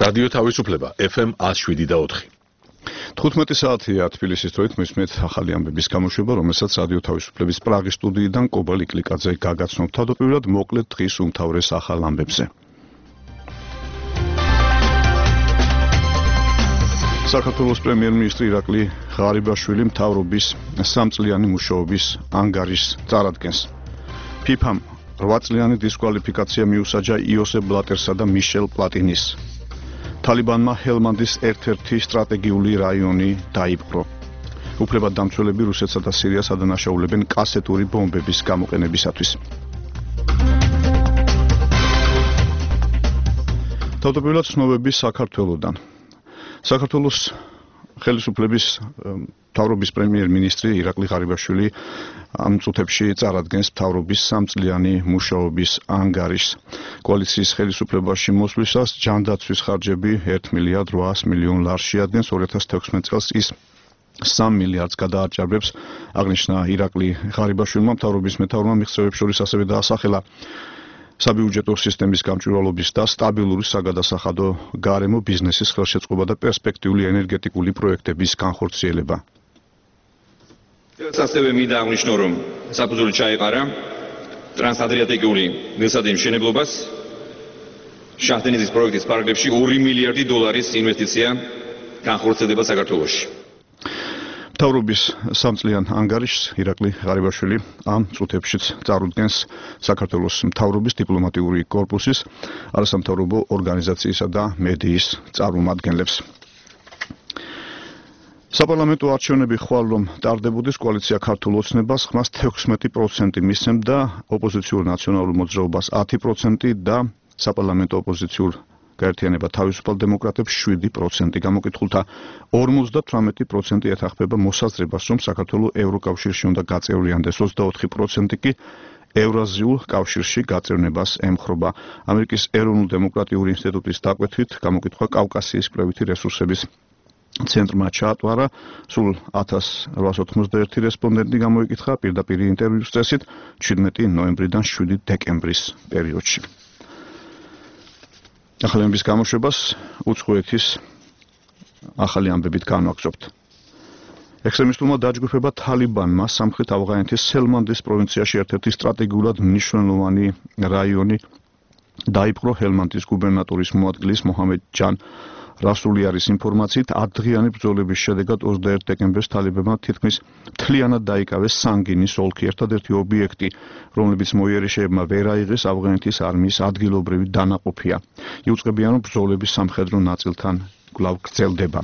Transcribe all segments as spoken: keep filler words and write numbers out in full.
რადიო თავისუფლება ეფ ემ one oh seven და four. თხუთმეტი საათია თბილისის დროით მისმენთ ახალი ამბების გამოშვება, რომელსაც რადიო თავისუფლების პრაღის სტუდიიდან კობალ იკლიკაძე გაგაცნობთ. თავდაპირველად მოკლედ დღის უმთავრეს ახალ ამბებზე. საქართველოს პრემიერ-მინისტრი ირაკლი ღარიბაშვილი მთავრობის სამწლიანი მუშაობის ანგარიშს წარადგენს. ფიფამ რვა წლიანი დისკვალიფიკაცია მიუსაჯა იოსებ ბლატერსა და მიშელ პლატინის. თალიბანმა ჰელმანდის ერთ-ერთი სტრატეგიული რაიონი დაიპყრო. უფლებადდამცველები რუსეთსა და სირიას ადანაშაულებენ კასეტური ბომბების გამოყენებისათვის. თავდაპირველად ცნობები საქართველოდან. საქართველოს ხელისუფლების მთავრობის პრემიერ-მინისტრი ირაკლი ღარიბაშვილი ამ წუთებში წარადგენს მთავრობის სამწლიანი მუშაობის ანგარიშს. კოალიციის ხელისუფლებაში მოსვლისას ჯანდაცვის ხარჯები ერთ მილიარდ რვაას მილიონ ლარს შეადგენს. ორი ათას თექვსმეტ წელს ის სამ მილიარდს გადააჭარბებს. აღნიშნა ირაკლი ღარიბაშვილმა. მთავრობის მეთაურმა მიღწევებს შორის ასევე დაასახელა საბიუჯეტო სისტემის გამჭვირვალობის და სტაბილური საგადასახადო გარემო, ბიზნესის ხელშეწყობა და პერსპექტიული ენერგეტიკული პროექტების განხორციელება. ასევე მინდა აღნიშნო, რომ საფუძველი ჩაეყარა ტრანსადრიატიკული მილსადენის მშენებლობას. შაჰდენიზის პროექტის პარალელში ორი მილიარდი დოლარის ინვესტიცია განხორციელდება საქართველოში. მთავრობის სამწლიან ანგარიშს ირაკლი ღარიბაშვილი ამ წუთებშიც წარუდგენს საქართველოს მთავრობის დიპლომატიური კორპუსის, არასამთავრობო ორგანიზაციისა და მედიის წარმომადგენლებს. საპარლამენტო არჩევნები ხვალ რომ ტარდებოდეს, კოალიცია ქართულ ოცნებას ხმას თექვსმეტი პროცენტი მისცემდა, ოპოზიციურ ნაციონალურ მოძრაობას ათი პროცენტი და საპარლამენტო ოპოზიციურ გაერთიანება თავისუფალ დემოკრატებს შვიდი პროცენტი. გამოკითხულთა ორმოცდათვრამეტი პროცენტი ეთანხმება მოსაზრებას, რომ საქართველოს ევროკავშირში უნდა გაწევრიანდეს, ოცდაოთხი პროცენტი კი ევრაზიულ კავშირში გაწევრებას ემხრობა. ამერიკის ეროვნულ-დემოკრატიული ინსტიტუტის დაკვეთით, გამოკითხვა კავკასიის კვლევითი რესურსების ცენტრმა ჩაატვარა. სულ ათას რვაას ოთხმოცდაერთი რესპონდენტი გამოიკითხა პირდაპირ ინტერვიუს წესით ჩვიდმეტი ნოემბრიდან შვიდი დეკემბრის პერიოდში. ახალი ამბების გამოშვებას უცხოეთის ახალი ამბებით განვაგრძობთ. ექსტრემისტულმა დაჯგუფება თალიბანმა სამხრეთ ავღანეთის ჰელმანდის პროვინციაში ერთ-ერთი სტრატეგიულად მნიშვნელოვანი რაიონი დაიპყრო. ჰელმანდის გუბერნატორის მოადგილის მოჰამედ ჯან რასულიარის ინფორმაციით, ათდღიანი ბრძოლების შედეგად ოცდაერთი დეკემბერს თალიბანმა თითქმის მთლიანად დაიკავეს სანგინის ოლქი, ერთადერთი ობიექტი, რომლებიც მოიერიშეებმა ვერ აიღეს ავღანეთის არმიის ადგილობრივი დანაყოფია. იუწყებიან, რომ ბრძოლების სამხედრო ნაწილთან კვლავ გრძელდება.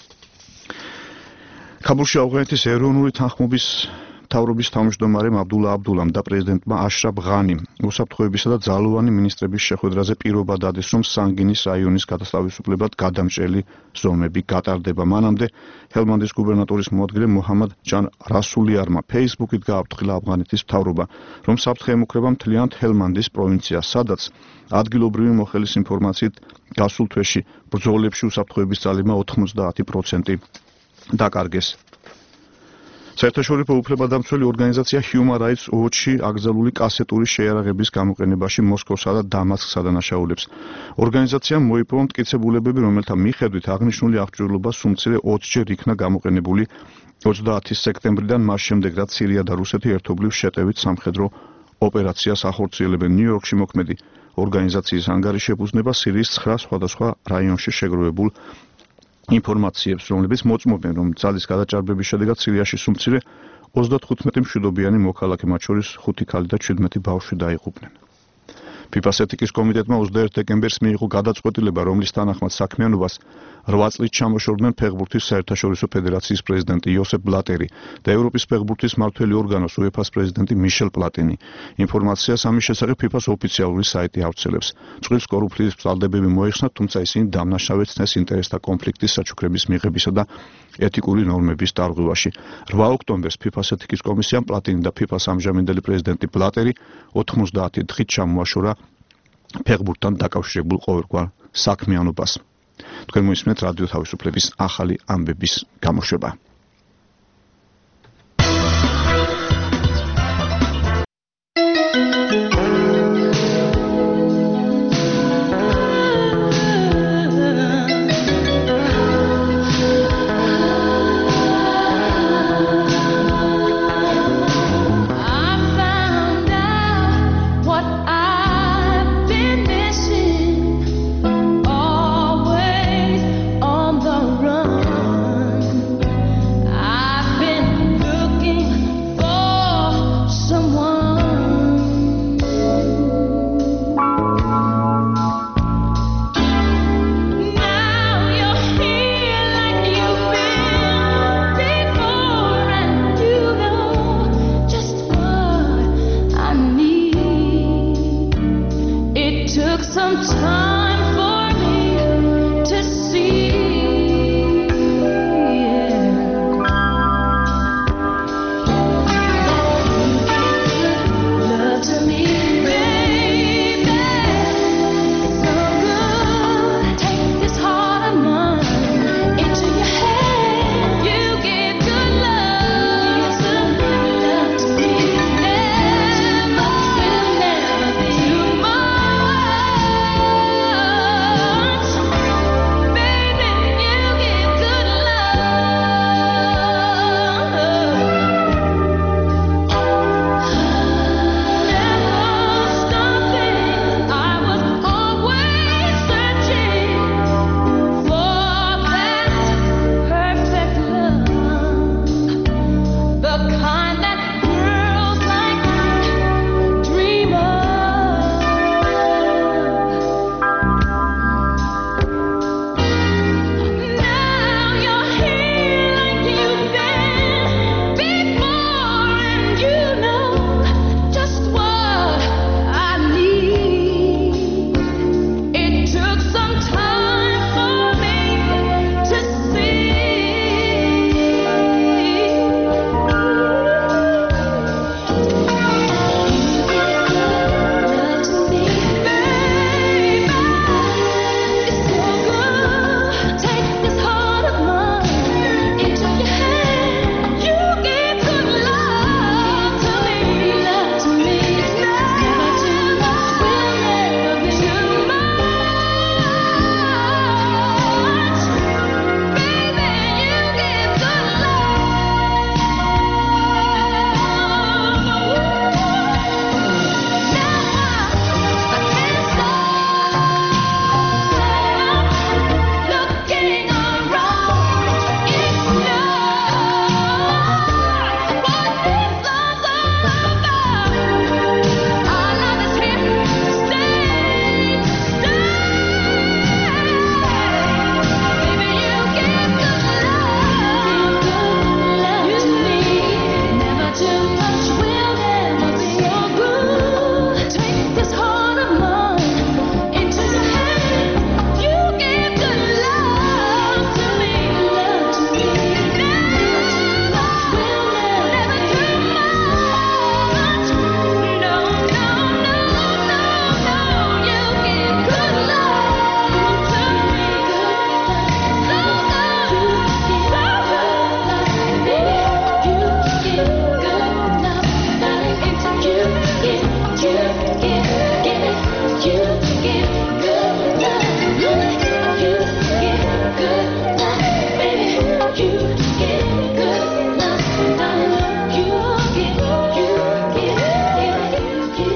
ქაბულში ავღანეთის ეროვნული თანხმობის მთავრობის თავმჯდომარემ აბდულა აბდულამ და პრეზიდენტმა აშრაფ ღანიმ უსაფრთხოებისა და ძალოვანი მინისტრების შეხვედრაზე პირობა დადეს, რომ სანგინის რაიონის გადასთავისუფლებად გადამჭრელი ზომები გატარდება. მანამდე ჰელმანდის გუბერნატორის მოადგილე მოჰამედ ჯან რასულიარმა ფეისბუქით გააფრთხილა ავღანეთის მთავრობა, რომ საფრთხე ემუქრება მთლიანად ჰელმანდის პროვინციას, სადაც ადგილობრივი მოხელის ინფორმაციით გასულ თვეში ბრძოლებში უსაფრთხოების ძალებმა ოთხმოცდაათი პროცენტი დაკარგეს. საერთაშორისო უფლებადამცველი ორგანიზაცია Human Rights Watch-ი აკრძალული კასეტური შეიარაღების გამოყენებაში მოსკოვსა და დამასკს ადანაშაულებს. ორგანიზაციამ მოიპოვა მტკიცებულებები, რომელთა მიხედვით აღნიშნული აღჭურვილობა სულ ოცჯერ იქნა გამოყენებული ოცდაათი სექტემბრიდან, მას შემდეგ, რაც სირია და რუსეთი ერთობლივ შეტევით სამხედრო ოპერაციას ახორციელებენ. ნიუ-იორკში მოქმედი ორგანიზაციის ანგარიში ეფუძნება სირიის ცხრა სხვადასხვა რაიონში შეგროვებულ ინფორმაციებს, რომლებიც მოწმობენ, რომ ძალის გადაჭარბების შედეგად სირიაში სულ ოცდათხუთმეტი მშვიდობიანი მოქალაქე, მათ შორის ხუთი ქალი და ჩვიდმეტი ბავშვი დაიღუპნენ. ფიფას ეთიკის კომიტეტმა ოცდაერთი დეკემბერს მიიღო გადაწყვეტილება, რომლის თანახმად საქმიანობას რვა წლით ჩამოშორდნენ ფეხბურთის საერთაშორისო ფედერაციის პრეზიდენტი იოსებ ბლატერი და ევროპის ფეხბურთის მმართველი ორგანოს უეფას პრეზიდენტი მიშელ პლატინი. ინფორმაციას ამის შესახებ ფიფას ოფიციალური საიტი ავრცელებს. წყვილს კორუფციის ბრალდებები მოეხსნათ, თუმცა ისინი დამნაშავე ცნეს ინტერესთა კონფლიქტის საჩუქრების მიღებისა და ეთიკური ნორმების დარღვევაში. რვა ოქტომბერს ფიფას ეთიკის კომისიამ პლატინი და ფიფას ამჟამინდელი პრეზიდენტი ბლატერი ოთხმოცდაათი დღით ჩამოაშორა ფეხბურთთან დაკავშირებულ ყოველგვარ საქმიანობას. თქვენ მოისმენთ რადიო თავისუფლების ახალი ამბების გამოშვება. some time for me to see. Love to me, baby, so good. Take this heart of mine into your hand. You give good love to love to me. Never, will never be too much. Baby, you give good love. Never stopping, I was always searching for that perfect love, the kind that girls like me dream of. Now you're here like you've been before, and you know just what I need. It took some time for me to see. Love to me, baby, it's so good. Take this heart of mine into your hand. You give good love to me, love to me. It's never too much, will never be too much. Baby, you give good love. Now I can't stop looking around. It's love. What this love's all about. Our love is here to stay, stay. Baby, you give good love. You to me, never too much, will never be so good. Take this heart of mine into your hand. You give good love to me, love to me. Never too much, will never too much. No, no, no, no, no. You give good love to me, so good, so good. You give good love, darling, into you, give, you give, give it. You give good love, you give good love, baby. You give good love, darling. You give, you give, give, you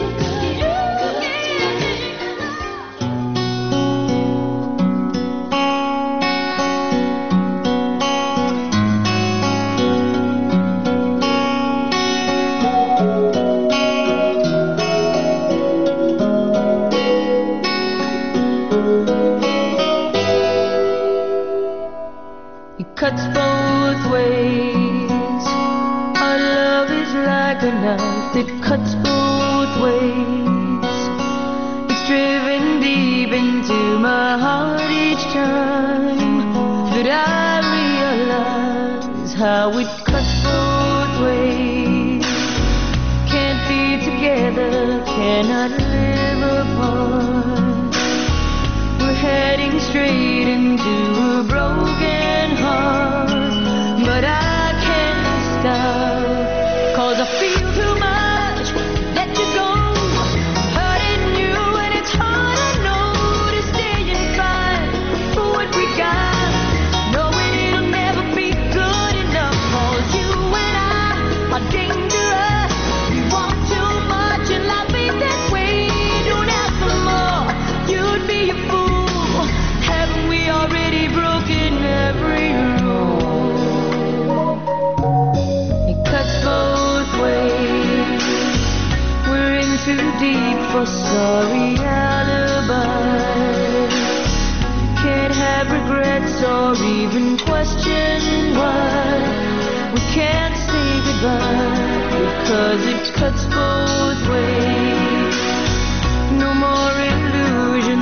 It cuts both ways. Our love is like a knife that cuts both ways. It's driven deep into my heart each time that I realize how it cuts both ways. Can't be together, cannot live apart. We're heading straight into a broken heart, but I can't stop, 'cause I feel too much, let you go, hurting you, and it's hard, I know, to stay and fight for what we got, knowing it'll never be good enough, 'cause you and I are dangerous, we want too much, and life ain't that way, don't ask for more, you'd be a fool, haven't we already broken every rule? It cuts both ways, we're in too deep for sorry alibis, can't have regrets or even question why we can't say goodbye, because it cuts both ways. No more illusion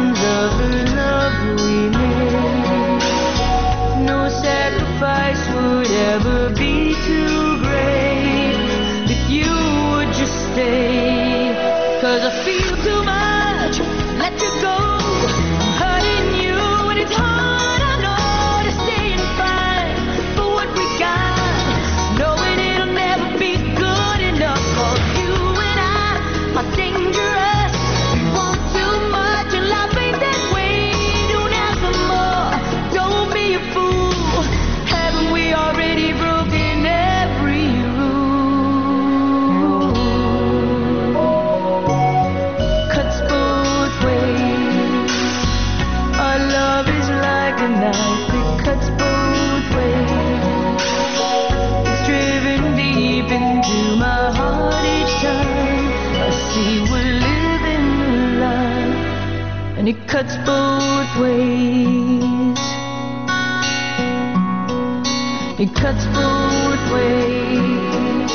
'cause I feel too much. Let you go, I'm hurting you, and it's hard, I know, to stay and fight for what we got, knowing it'll never be good enough for you and I. Are dangerous, we want too much, and life ain't that way. Don't ask for more, don't be a fool. Haven't we already broken every rule? Cuts both ways. Our love is like a knife, it cuts both ways. It's driven deep into my heart each time I see we're living the life, and it cuts both ways. It cuts both ways.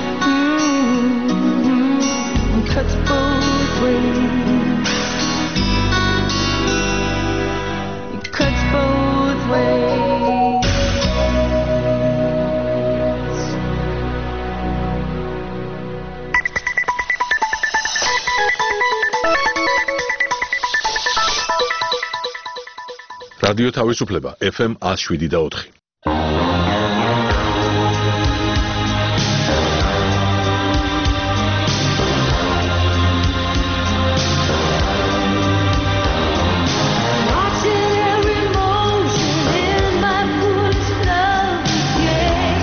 Mm-hmm. It cuts both ways. It cuts both ways. რადიო თავისუფლება ეფ ემ one oh seven და four. Watching every motion in my footsteps, yeah.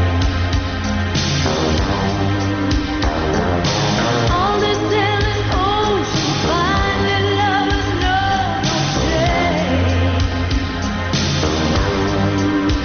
On this endless ocean, finding lovers know no shame.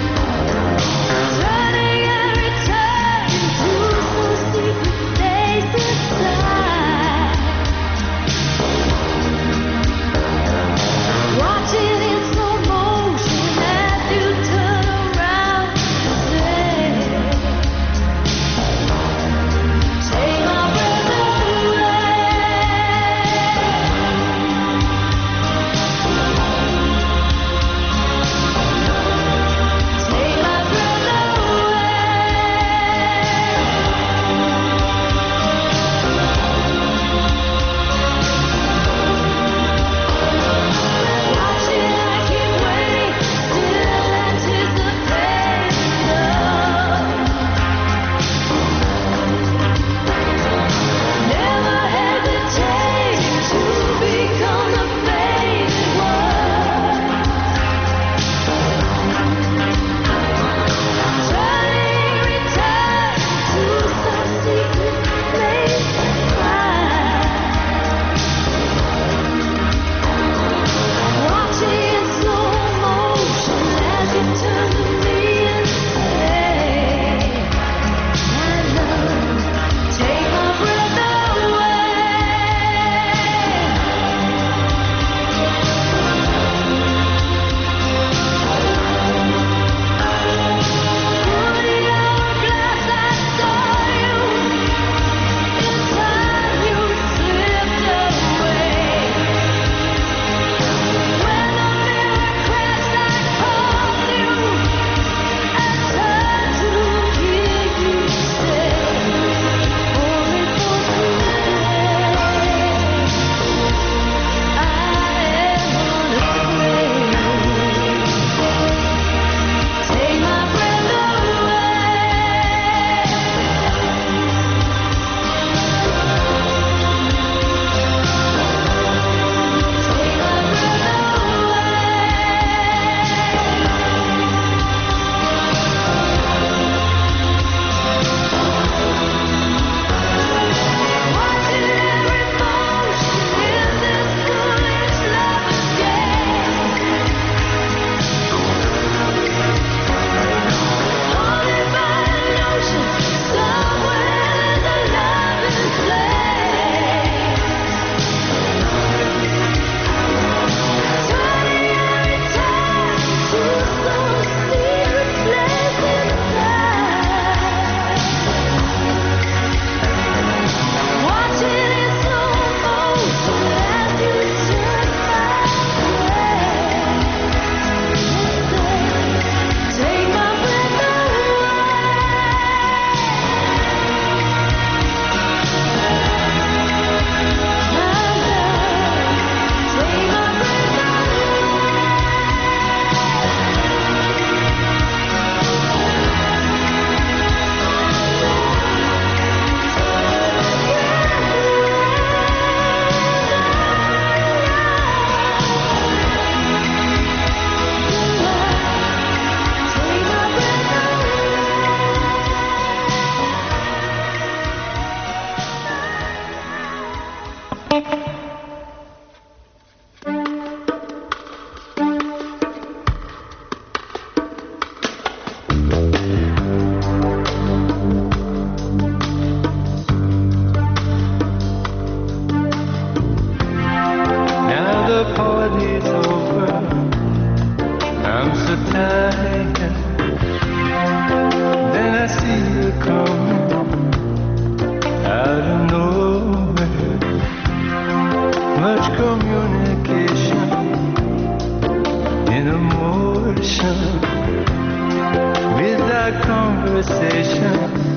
communication in emotion without conversation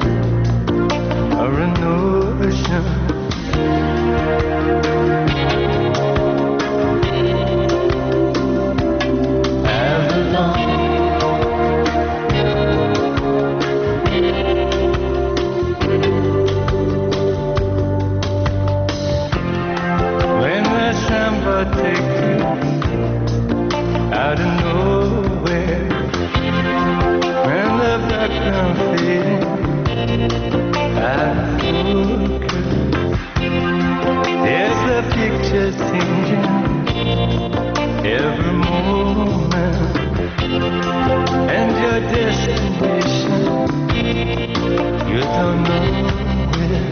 or a notion. Take you out of nowhere when the background fading out of focus. There's a picture changing every moment, and your destination you don't know where.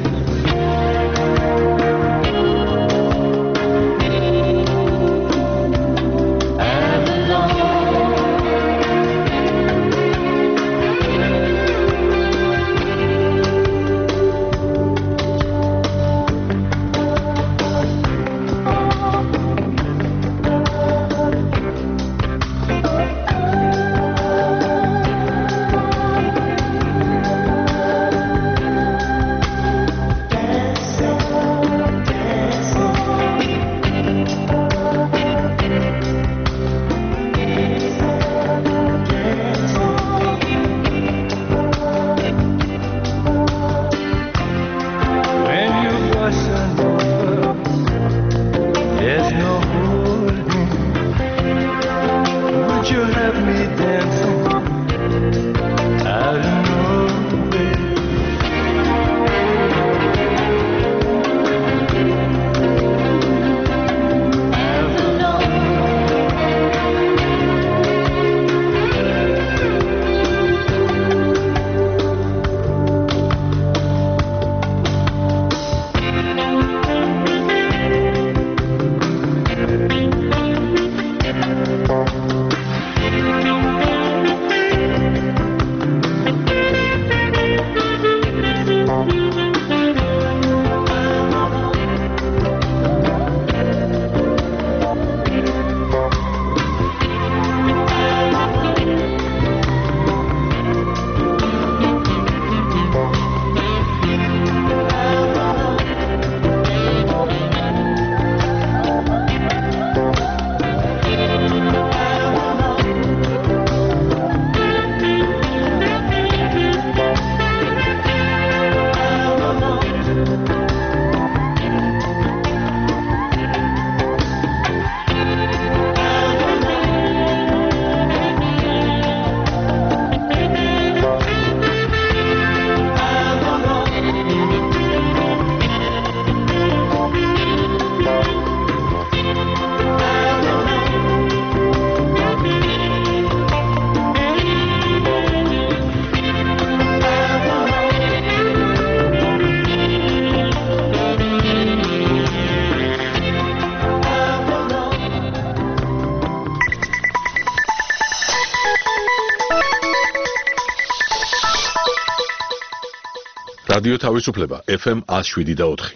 რადიო თავისუფლება ეფ ემ one oh seven და four.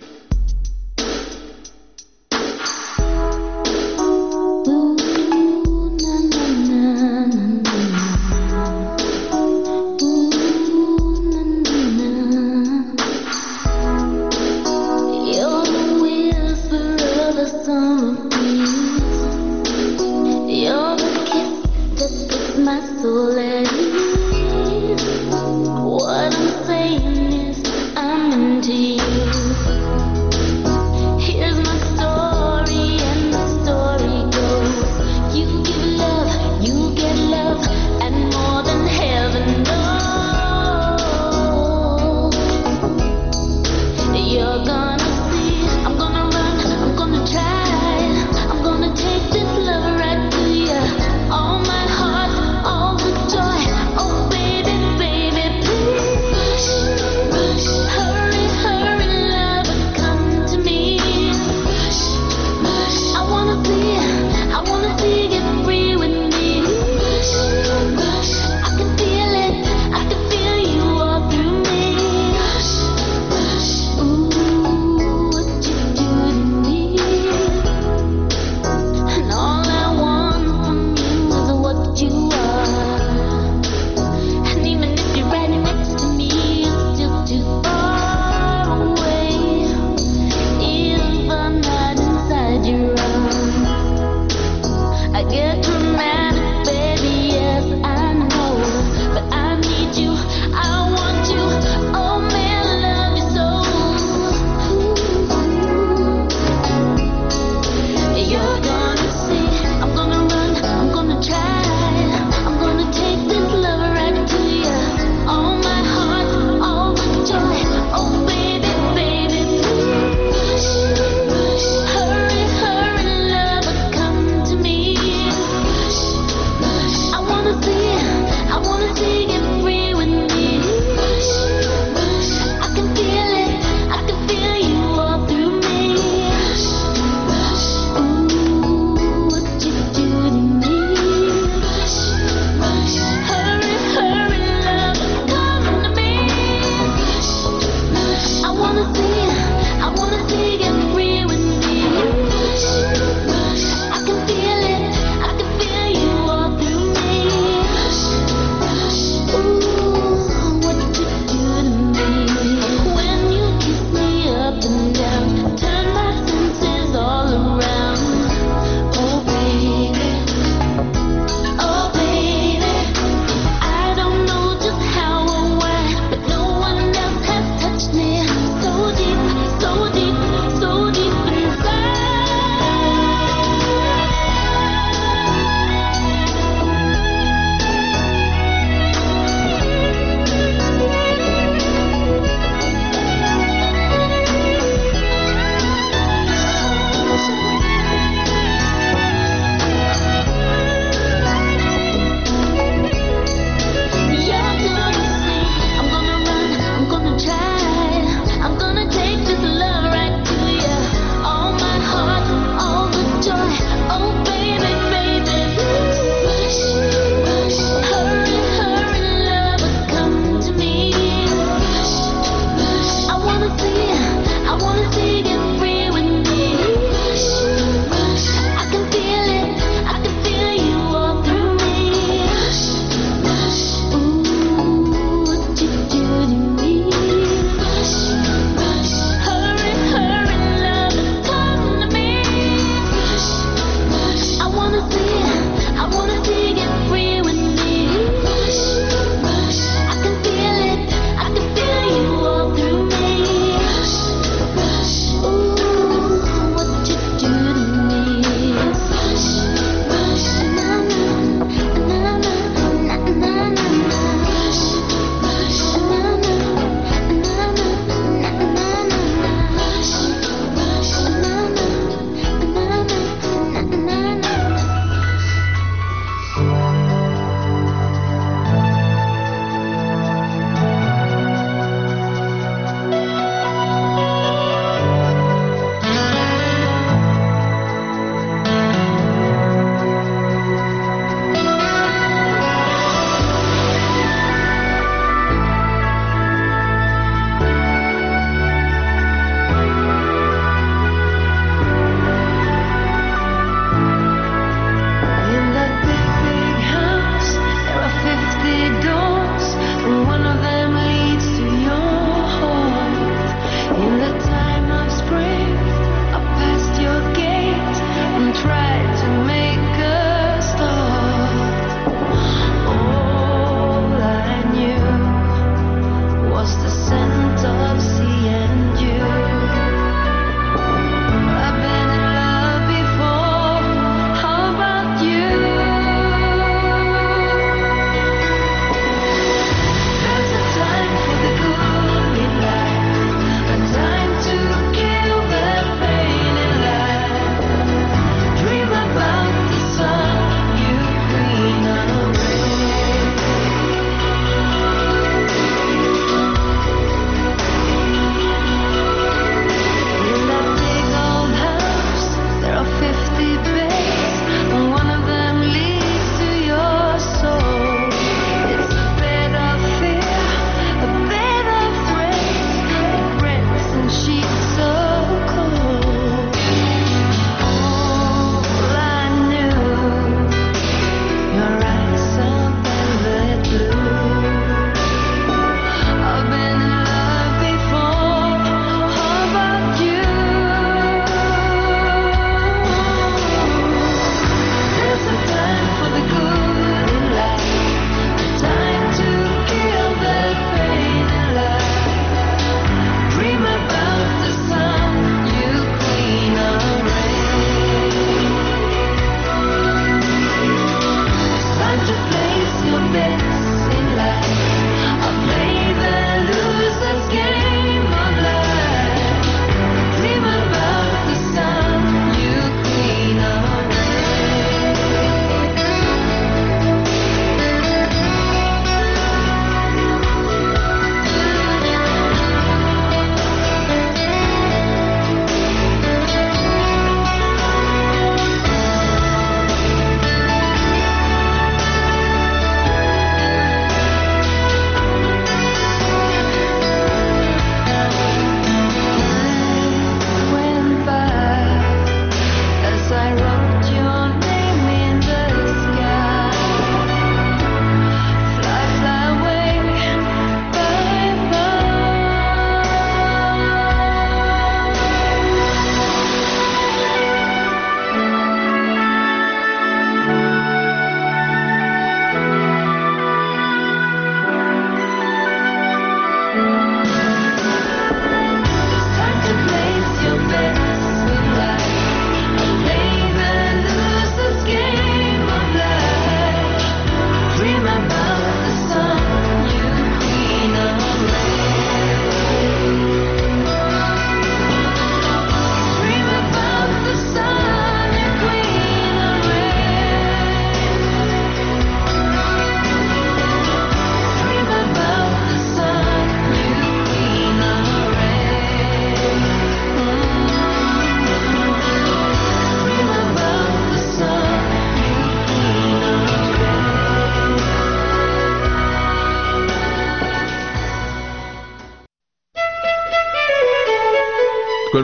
What I'm saying is I'm into you.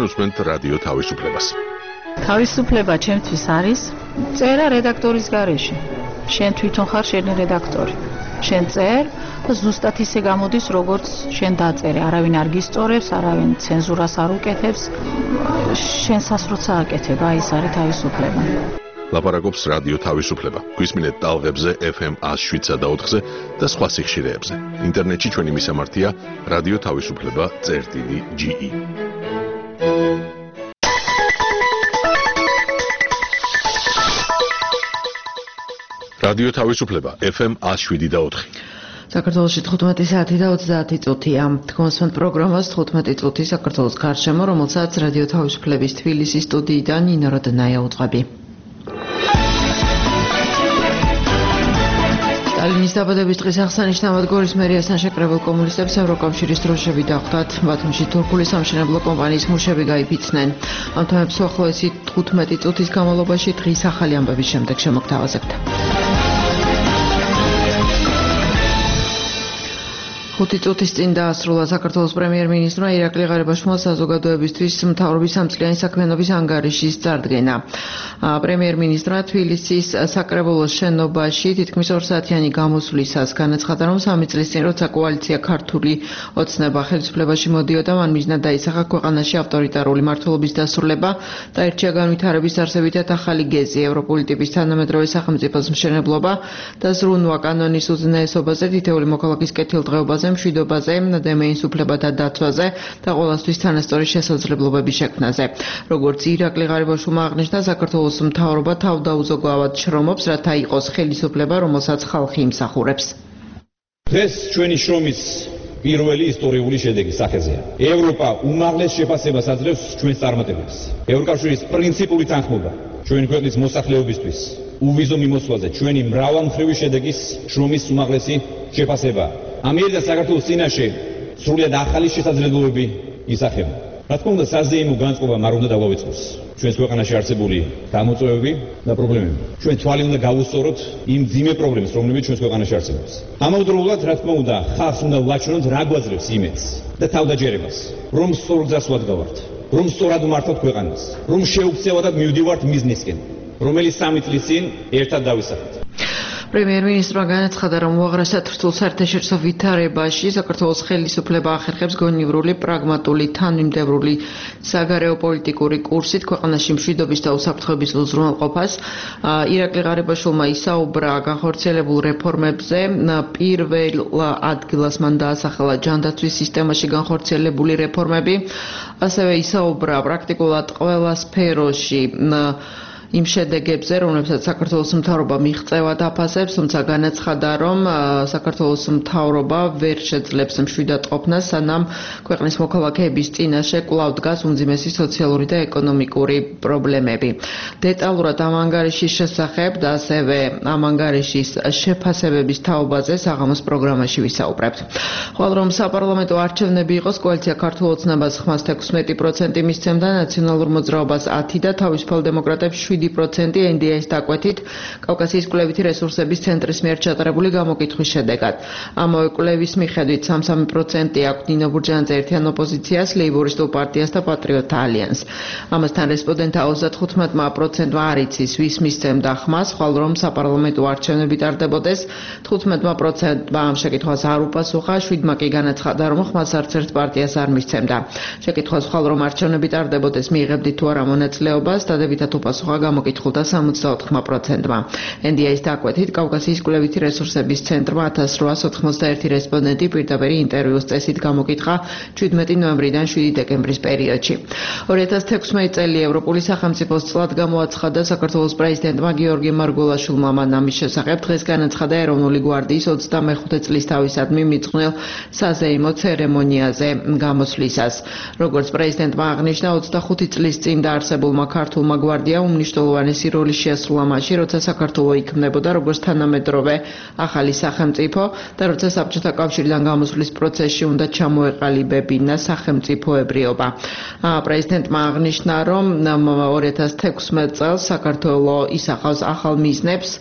გულისხმობთ რადიო თავისუფლებას. თავისუფლება ჩემთვის არის წერა რედაქტორის გარეშე. შენ თვითონ ხარ შენი რედაქტორი. შენ წერ და ზუსტად ისე გამოდის, როგორც შენ დაწერე. არავინ არ გისწორებს, არავინ ცენზურას არ უკეთებს. შენსას როცა აკეთებ, აი ეს არის თავისუფლება. ლაპარაკობს რადიო თავისუფლება. გვისმინეთ ტალღებზე ეფ ემ one oh seven და ოთხზე და სხვა სიხშირეებზე. ინტერნეტში ჩვენი მისამართია რადიო თავისუფლება წერტილი ჯი ი. რადიო თავისუფლება ეფ ემ one oh seven და ოთხი. საქართველოში თხუთმეტი საათი და ოცდაათი წუთია. თქვენსმენთ პროგრამას თხუთმეტი წუთი საქართველოს გარშემო, რომელსაც რადიო თავისუფლების თბილისის სტუდიიდან ნინო როდნაია უძღვები. სტალინის დაბადების დღის აღსანიშნავად გორის მერიასთან შეკრებილ კომუნისტებს ევროკავშირის დროშები დახვდათ. ბათუმში თურქული სამშენებლო კომპანიის მუშები გაიფიცნენ. ამ თემებს უახლოესი თხუთმეტი წუთის განმავლობაში დღის ახალი ამბების შემდეგ შემოგთავაზებთ. ხუთი წუთის წინ დაასრულა საქართველოს პრემიერ-მინისტრმა ირაკლი ღარიბაშვილმა საზოგადოებისთვის მთავრობის სამწლიანი საქმიანობის ანგარიშის წარდგენა. პრემიერ-მინისტრმა თბილისის საკრებულოს შენობაში თითქმის ორსაათიანი გამოსვლისას განაცხადა, რომ სამი წლის წინ, როცა კოალიცია ქართული ოცნება ხელისუფლებაში მოდიოდა, მან მიზნად დაისახა ქვეყანაში ავტორიტარული მმართველობის დასრულება და ერთია განვითარების არსებითად ახალი გეზი, ევროპული ტიპის თანამედროვე სახელმწიფოს მშენებლობა და ზრუნვა კანონის უზნეესობაზე, თითეული მოქალაქის კეთილდღეობაზე, მშვიდობაზე, დემეის უფლებათა დაცვაზე და ყოველთვის თანასწორი შესაძლებლობების შექმნაზე. როგორც ირაკლი ღარიბაშვილმა აღნიშნა, საქართველოს მთავრობა თავდაუზოგავად შრომობს, რათა იყოს ხელისუფლება, რომელსაც ხალხი იმსახურებს. დღეს ჩვენი შრომის პირველი ისტორიული შედეგი სახეზეა. ევროპა უმაღლეს შეფასებას აძლევს ჩვენს წარმატებებს. ევროკავშირის პრინციპული თანხმობა ჩვენი ქვეყნის მოსახლეობისთვის უვიზო მიმოსვლაზე ჩვენი მრავალმხრივი შედეგის შრომის უმაღლესი შეფასებაა. ამიერიდან საქართველოს წინაშე სრულიად ახალი შესაძლებლობები ისახება. რა თქმა უნდა, საზეიმო განწყობამ არ უნდა დაგვავიწყოს ჩვენს ქვეყანაში არსებული გამოწვევები და პრობლემები. ჩვენ თვალი უნდა გავუსწოროთ იმ ძიმე პრობლემებს, რომლებიც ჩვენს ქვეყანაში არსებობს. ამავდროულად, რა თქმა უნდა, ხალხს უნდა ვაჩვენოთ რა გვაძლევს იმედს და თავდაჯერებას, რომ სწორ გზას ვადგავართ, რომ სწორად ვმართავთ ქვეყანას, რომ შეუქცევადად მივდივართ მიზნისკენ, რომელიც სამი წლის წინ ერთად დავისახეთ. პრემიერ-მინისტრმა განაცხადა, რომ უაღრესად რთულ საერთაშორისო ვითარებაში საქართველოს ხელისუფლება ახერხებს გონივრული, პრაგმატული, თანმიმდევრული საგარეო პოლიტიკური კურსით ქვეყანაში მშვიდობის და უსაფრთხოების უზრუნველყოფას. ირაკლი ღარიბაშვილმა ისაუბრა განხორციელებულ რეფორმებზე. პირველ ადგილას მან დაასახელა ჯანდაცვის სისტემაში განხორციელებული რეფორმები. ასევე ისაუბრა პრაქტიკულად ყველა სფეროში იმ შედეგებზე, რომლებსაც საქართველოს მთავრობა მიღწევად აფასებს, თუმცა განაცხადა, რომ საქართველოს მთავრობა ვერ შეძლებს მშვიდად ყოფნას, სანამ ქვეყნის მოქალაქეების წინაშე კვლავ დგას უმძიმესი სოციალური და ეკონომიკური პრობლემები. დეტალურად ამ ანგარიშის შესახებ და ასევე ამ ანგარიშის შეფასებების თაობაზე საღამოს პროგრამაში ვისაუბრებთ. ხვალ რომ საპარლამენტო არჩევნები იყოს, კოალიცია ქართულ ოცნებას ხმას ექვსმეტი პროცენტი მისცემდა, ნაციონალურ მოძრაობას ათი და თავისუფალ დემოკრატებს შვიდი პროცენტი ენ დი ეის დაკვეთით კავკასიის კვლევითი რესურსების ცენტრის მიერ ჩატარებული გამოკითხვის შედეგად. ამავე კვლევის მიხედვით სამსამი პროცენტი აქვს ნინო ბურჯანაძე ერთიან ოპოზიციას, ლეიბორისტულ პარტიას და პატრიოტთა ალიანსს. ამასთან რესპონდენტთა ოცდათხუთმეტი პროცენტმა არ იცის, ვის მისცემდა ხმას, ხვალ რომ საპარლამენტო არჩევნები ტარდებოდეს, თხუთმეტი პროცენტმა ამ შეკითხვას არ უპასუხა, შვიდმა კი განაცხადა, რომ ხმას არც ერთ პარტიას არ მისცემდა. შეკითხვას ხვალ რომ არჩევნები ტარდებოდეს, მიიღებდით თუ არა მონაწილეობას, დადებითად უპასუხა გამოკითხულთა სამოცდაოთხ პროცენტმა. ენ დი ეის დაკვეთით კავკასიის კვლევითი რესურსების ცენტრმა ათას რვაას ოთხმოცდაერთი რესპონდენტი პირდაპირ ინტერვიუს წესით გამოკითხა შვიდმეტი ნოემბრიდან შვიდი დეკემბრის პერიოდში. ორი ათას თექვსმეტი წელი ევროპული სახელმწიფოს წლად გამოაცხადა საქართველოს პრეზიდენტმა გიორგი მარგველაშვილმა. მან ამის შესახებ დღეს განაცხადა ეროვნული გვარდიის ოცდამეხუთე წლის თავისადმი მიძღვნილ საზეიმო ცერემონიაზე გამოსვლისას. როგორც პრეზიდენტმა აღნიშნა, ოცდახუთი წლის წინ დაარსებულმა ქართულმა გვარდიამ უმნიშვნელო მნიშვნელოვანესი როლი შეასრულა მაშინ, როცა საქართველო იქმნებოდა როგორც თანამედროვე ახალი სახელმწიფო და როცა საბჭოთა კავშირიდან გამოსვლის პროცესში უნდა ჩამოეყალიბებინა სახელმწიფოებრიობა. პრეზიდენტმა აღნიშნა, რომ ორი ათას თექვსმეტ წელს საქართველო ისახავს ახალ მიზნებს,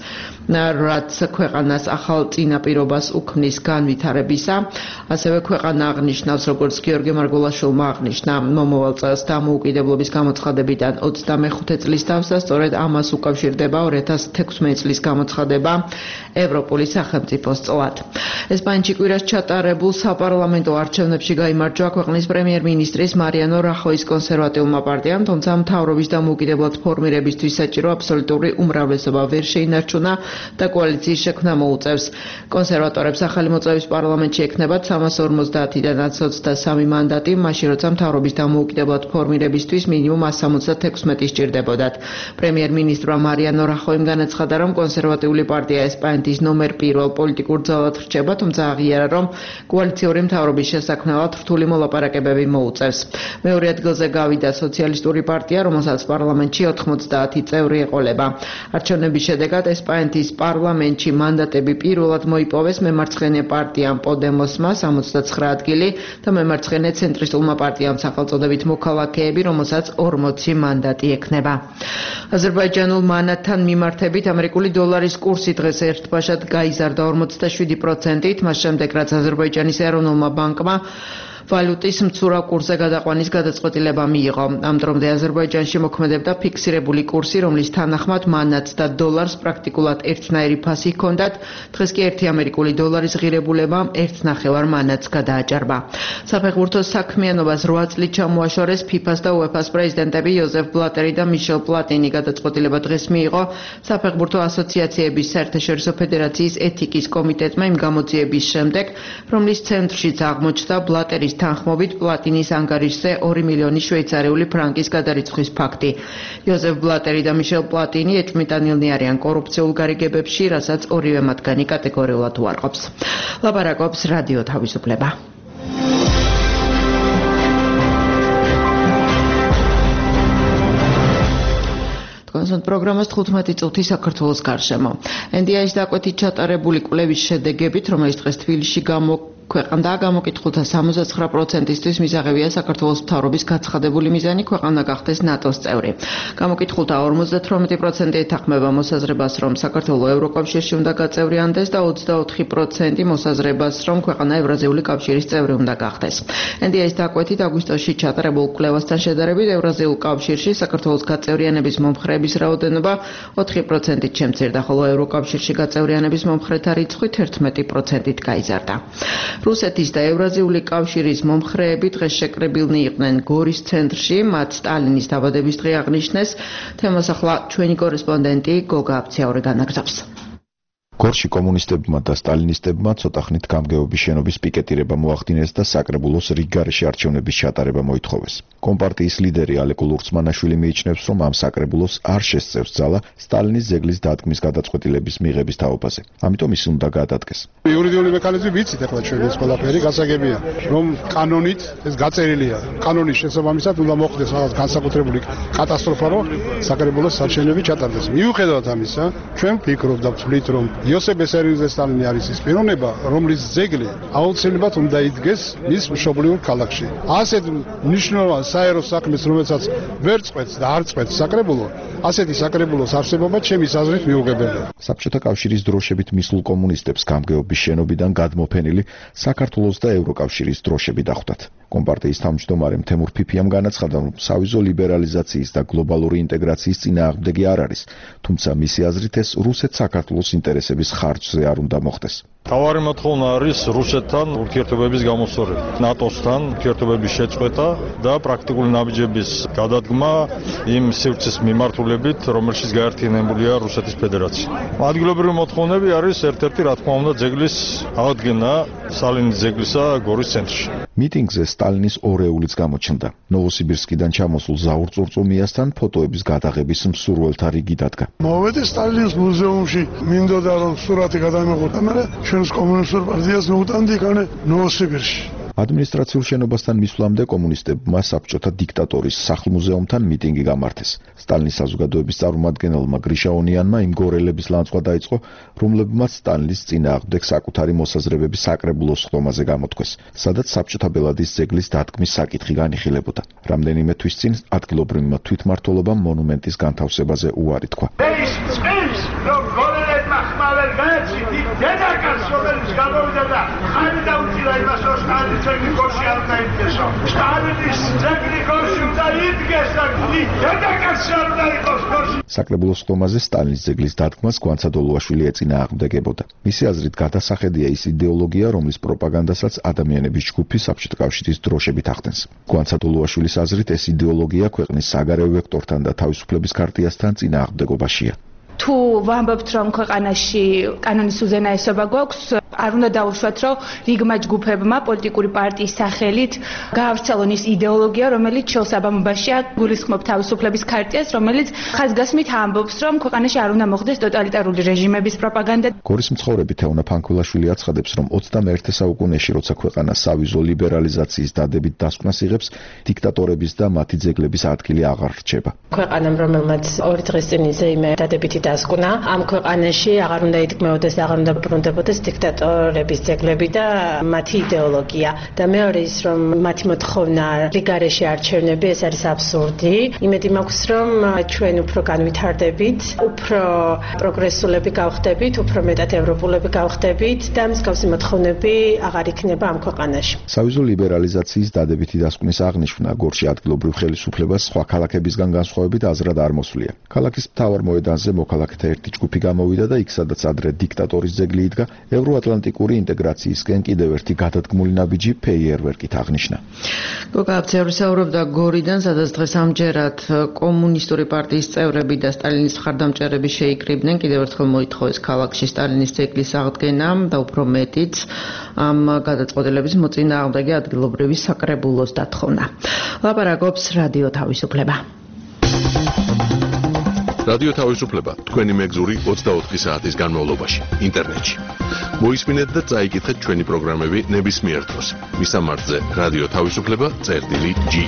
რაც ქვეყანას ახალ წინაპირობას უქმნის განვითარებისა. ასევე ქვეყანა აღნიშნავს, როგორც გიორგი მარგულაშვილმა აღნიშნა, მომავალ წელს დამოუკიდებლობის გამოცხადებიდან ოცდამეხუთე წლის დავსა, სწორედ ამას უკავშირდება ორი ათას თექვსმეტ წლის გამოცხადება ევროპული სახელმწიფოს წლად. ესპანეთში კვირას ჩატარებულ საპარლამენტო არჩევნებში გაიმარჯვა ქვეყნის პრემიერ-მინისტრის მარიანო რახოის კონსერვატიულმა პარტიამ, თუმცა მთავრობის დამოუკიდებლად ფორმირებისთვის საჭირო აბსოლუტური უმრავლესობა ვერ შეინარჩუნა და კოალიციის შექმნა მოუწევს. კონსერვატორებს ახალი მოწვევის პარლამენტში ექნებათ სამას ორმოცდაათიდან ოცდასამი მანდატი, მაშინ როცა მთავრობის დამოუკიდებლად ფორმირებისთვის მინიმუმ εκατს სამოცდათექვსმეტი სჭირდებოდათ. პრემიერ-მინისტრმა მარიანო რახოიმ განაცხადა, რომ კონსერვატიული პარტია ესპანეთის ნომერ პირველ პოლიტიკურ ძალად რჩება, თუმცა აღიარა, რომ კოალიციური მთავრობის შესაქმნელად რთული მოლაპარაკებები მოუწევს. მეორე ადგილზე გავიდა სოციალისტური პარტია, რომელსაც პარლამენტში ოთხმოცდაათი წევრი ეყოლება. არჩევნების შედეგად ესპანეთის პარლამენტში მანდატები პირველად მოიპოვეს მემარცხენე პარტიამ პოდემოსმა სამოცდაცხრა ადგილი და მემარცხენე ცენტრისტულმა პარტიამ სახელწოდებით მოქალაქეები, რომელსაც ორმოცი მანდატი ექნება. აზერბაიჯანულ მანათთან მიმართებით ამერიკული დოლარის კურსი დღეს ერთბაშად გაიზარდა ორმოცდაშვიდი პროცენტით, მას შემდეგ რაც აზერბაიჯანის ეროვნულმა ბანკმა ვალუტის მცურავ კურსზე გადაყვანის გადაწყვეტილება მიიღო. ამ დრომდე აზერბაიჯანში მოქმედებდა ფიქსირებული კურსი, რომლის თანახმად მანათს და დოლარს პრაქტიკულად ერთნაირი ფასი ჰქონდათ. დღეს კი ერთი ამერიკული დოლარის ღირებულება ერთ ნახევარ მანათს გადააჭარბა. საფეხბურთო საქმიანობას რვა წლით ჩამოაშორეს ფიფას და უეფას პრეზიდენტები იოზეფ ბლატერი და მიშელ პლატინი. გადაწყვეტილება დღეს მიიღო საფეხბურთო ასოციაციების საერთაშორისო ფედერაციის ეთიკის კომიტეტმა იმ გამოძიების შემდეგ, რომლის ცენტრშიც აღმოჩნდა ბლატერის თანხმობით პლატინის ანგარიშზე ორი მილიონი შვეიცარიული ფრანკის გადარიცხვის ფაქტი. იოზეფ ბლატერი და მიშელ პლატინი ეჭვმიტანილნი არიან კორუფციულ გარიგებებში, რასაც ორივე მათგანი კატეგორიულად უარყოფს. ლაპარაკობს რადიო თავისუფლება. კონსულტ პროგრამას თხუთმეტი წუთი საქართველოს გარშემო. ენ დი აის დაკვეთით ჩატარებული კვლევის შედეგებით, რომელიც დღეს თბილისში გამოქვეყნდა, გამოკითხულთა სამოცდაცხრა პროცენტისთვის მისაღებია საქართველოს მთავრობის გაცხადებული მიზანი ქვეყანა გახდეს ნატოს წევრი. გამოკითხულთა ორმოცდათვრამეტი პროცენტი ეთანხმება მოსაზრებას, რომ საქართველო ევროკავშირში უნდა გაწევრიანდეს და ოცდაოთხი პროცენტი მოსაზრებას, რომ ქვეყანა ევრაზიული კავშირის წევრი უნდა გახდეს. ენ დი აის დაკვეთით აგვისტოში ჩატარებულ კვლევასთან შედარებით ევრაზიულ კავშირში საქართველოს გაწევრიანების მომხრეების რაოდენობა ოთხი პროცენტით შემცირდა, ხოლო ევროკავშირში გაწევრიანების მომხრეთა რიცხვი თერთმეტი პროცენტით გაიზარდა. რუსეთის და ევრაზიული კავშირის მომხრეები დღეს შეკრებილნი იყვნენ გორის ცენტრში, მათ სტალინის დაბადების დღე აღნიშნეს. თემას ახლა ჩვენი კორესპონდენტი გოგა აფციაური განაგზავს. გორში კომუნისტებმა და სტალინისტებმა ცოტა ხნით გამგეობის შენობის პიკეტირება მოახდინეს და საკრებულოს რიგ გარეშე არჩევნების ჩატარება მოითხოვეს. კომპარტიის ლიდერი ალეკო ლურცმანაშვილი მიიჩნევს, რომ ამ საკრებულოს არ შესწევს ძალა სტალინის ზეგლის დადგმის გადაწყვეტილების მიღების თაობაზე. ამიტომ ის უნდა გადადგეს. იურიდიული მექანიზმი ვიცით ახლა ჩვენ ეს ყველაფერი გასაგებია, რომ კანონით ეს გაწერილია. კანონის შესაბამისად უნდა მოხდეს რაღაც განსაკუთრებული კატასტროფა, რომ საკრებულოს არჩევნები ჩატარდეს. მიუხედავად ამისა, ჩვენ ვფიქრობთ და ვთვლით, რომ იოსებ ბესარიუზე სტალინი არის ის პიროვნება, რომლის ზეგლი აუცილებლად უნდა იდგეს მის მშობლიურ ქალაქში. ასეთ მნიშვნელოვან საერო საქმეს, რომელსაც ვერ წყვეტს და არ წყვეტს საკრებულო, ასეთი საკრებულოს არსებობა ჩემის აზრით მიუღებელია. საბჭოთა კავშირის დროშებით მისულ კომუნისტებს გამგეობის შენობიდან გადმოფენილი საქართველოს და ევროკავშირის დროშები დახვდათ. კომპარტიის თავმჯდომარემ თემურ ფიფიამ განაცხადა, რომ სავიზო ლიბერალიზაციის და გლობალური ინტეგრაციის წინააღმდეგი არ არის, თუმცა მისი აზრით ეს რუსეთ საქართველოს ინტერესების ხარჯზე არ უნდა მოხდეს. თავარი მოთხოვნა არის რუსეთთან ურთიერთობების გამოსწორება, ნატოსთან ურთიერთობების შეწყვეტა და პრაქტიკული ნაბიჯების გადადგმა იმ სივრცის მიმართულებით, რომელშიც გაერთიანებულია რუსეთის ფედერაცია. ადგილობრივი მოთხოვნები არის ერთ-ერთი, რა თქმა უნდა, ძეგლის აღდგენა, სტალინის ძეგლისა გორის ცენტრში. მიტინგზე სტალინის ორეულიც გამოჩნდა. ნოვოსიბირსკიდან ჩამოსულ ზაურ წურწუმიასთან ფოტოების გადაღების მსურველთა რიგი დადგა. მოვედი სტალინის მუზეუმში, მინდოდა რომ სურათი გადამეღო და მე ჩვენს კომუნისტურ პარტიას მოვტანდი იქანე ნოვოსიბირში. ადმინისტრაციულ შენობასთან მისვლამდე კომუნისტებმა საბჭოთა დიქტატორის სახლ-მუზეუმთან მიტინგი გამართეს. სტალინის საზოგადოების წარმომადგენელმა გრიშა ონიანმა იმ გორელების ლანძღვა დაიწყო, რომლებმაც სტალინის წინააღმდეგ საკუთარი მოსაზრებების საკრებულოს ხდომაზე გამოთქვეს, სადაც საბჭოთა ბელადის ძეგლის დადგმის საკითხი განიხილებოდა. რამდენიმე თვის წინ ადგილობრივმა თვითმმართველობამ მონუმენტის განთავსებაზე უარი თქვა. დედაკაც რომელიც გამოვიდა და ხანი დაუჭირა იმას რომ სტალინის ძეგლი გორში არ უნდა იდგეს. სტალინის ძეგლი გორში უნდა იდგეს და დედაკაც არ უნდა იყოს გორში. საკრებულოს ხდომაზე სტალინის ძეგლის დადგმას გვანცადოლუაშვილი ეწინააღმდეგებოდა. მისი აზრით გადასახედია ის იდეოლოგია, რომლის პროპაგანდასაც ადამიანების ჯგუფი საბჭოთა კავშირის დროშებით ახდენს. გვანცადოლუაშვილის აზრით ეს იდეოლოგია ქვეყნის საგარეო ვექტორთან და თავისუფლების ქარტიასთან წინააღმდეგობაშია. თუ ვამბობთ რომ ქვეყანაში კანონის უზენაესობა გვაქვს, არ უნდა დაუშვათ რომ რიგმა ჯგუფებმა პოლიტიკური პარტიის სახელით გაავრცელონ ის იდეოლოგია, რომელიც შეუსაბამობაშია გულისხმობ თავისუფლების ქარტიას, რომელიც ხაზგასმით ამბობს რომ ქვეყანაში არ უნდა მოხდეს ტოტალიტარული რეჟიმების პროპაგანდა. გორის მცხოვრები თეონა ფანქულაშვილი აცხადებს, რომ ოცდამეერთე საუკუნეში, როცა ქვეყანა სავიზო ლიბერალიზაციის დადებით დასკვნას იღებს, დიქტატორების და მათი ძეგლების ადგილი აღარ რჩება. ქვეყანამ, რომელმაც ორი დღის წინ იზეიმე დადებითი დასკვნა, ამ ქვეყანაში აღარ უნდა იდგმებოდეს, აღარ უნდა ბრუნდებოდეს დიქტატორების ძეგლები და მათი იდეოლოგია. და მეორე ის, რომ მათი მოთხოვნა რიგარეში არჩევნები, ეს არის აბსურდი. იმედი მაქვს, რომ ჩვენ უფრო განვითარდებით, უფრო პროგრესულები გავხდებით, უფრო მეტად ევროპულები გავხდებით და მსგავსი მოთხოვნები აღარ იქნება ამ ქვეყანაში. სავიზო ლიბერალიზაციის დადებითი დასკვნის აღნიშვნა გორში ადგილობრივ ხელისუფლებას სხვა ქალაქებისგან განსხვავებით აზრად არ მოსვლია. ქალაქის მთავარ მოედანზე მოქალაქეთა ერთი ჯგუფი გამოვიდა და იქ, სადაც ადრე დიქტატორის ძეგლი იდგა, ევროატლანტიკური ინტეგრაციისკენ კიდევ ერთი გადადგმული ნაბიჯი ფეიერვერკით აღნიშნა. გოგა აბძევრი საუბრობდა გორიდან, სადაც დღეს ამჯერად კომუნისტური პარტიის წევრები და სტალინის მხარდამჭერები შეიკრიბნენ. კიდევ ერთხელ მოითხოვეს ქალაქში სტალინის ძეგლის აღდგენა და უფრო მეტიც ამ გადაწყვეტილების მოწინააღმდეგე ადგილობრივი საკრებულოს დათხოვნა. ლაპარაკობს რადიო თავისუფლება. რადიო თავისუფლება თქვენი მეგზური ოცდაოთხი საათის განმავლობაში ინტერნეტში. მოისმინეთ და წაიკითხეთ ჩვენი პროგრამები ნებისმიერ დროს. მისამართზე რადიო თავისუფლება წერტილი ჯი.